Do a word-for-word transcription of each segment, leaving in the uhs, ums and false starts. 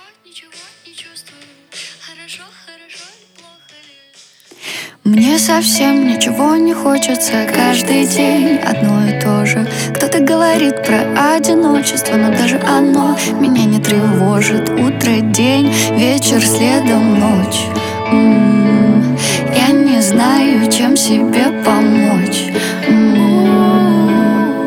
ничего не чувствую. Хорошо, хорошо или плохо ли? Мне совсем ничего не хочется. Каждый день одно и то же. Кто-то говорит про одиночество, но даже оно меня не тревожит. Утро, день, вечер, следом ночь. М-м-м. Я не знаю, чем себе помочь. М-м-м.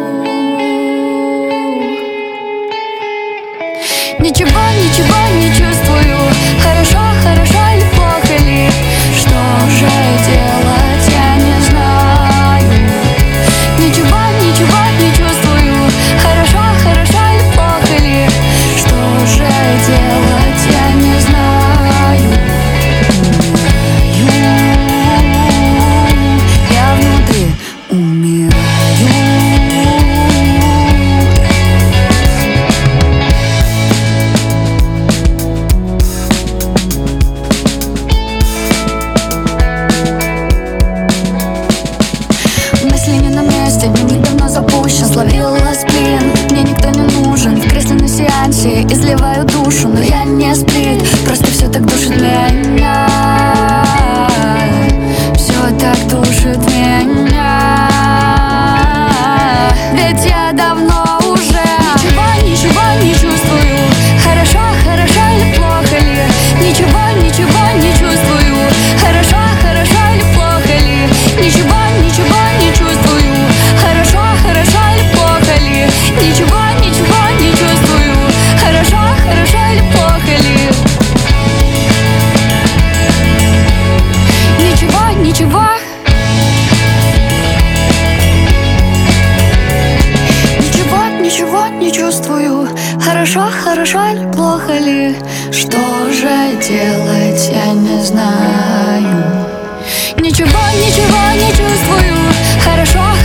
Ничего, ничего не чувствую. Хорошо, хорошо или плохо ли? Что же делать, я не знаю. Ничего, ничего не чувствую. Хорошо, хорошо или плохо ли? Что же делать, я не знаю. Умираю, я внутри умираю. Дневник давно запущен, словила сплин. Мне никто не нужен, в кресле на сеансе изливаю душу, но я не сплит, просто все так душит меня. Все так душит меня. Ведь я давно уже ничего, ничего не чувствую. Хорошо, хорошо или плохо ли? Ничего, ничего не чувствую. Хорошо, хорошо или плохо ли? Ничего, ничего не чувствую. Хорошо, хорошо или плохо ли? Ничего, ничего не чувствую. Хорошо, хорошо или плохо ли? Ничего, ничего. Ничего, ничего не чувствую. Хорошо, хорошо или плохо ли? Что же делать, я не знаю. Ничего, ничего не чувствую. Хорошо,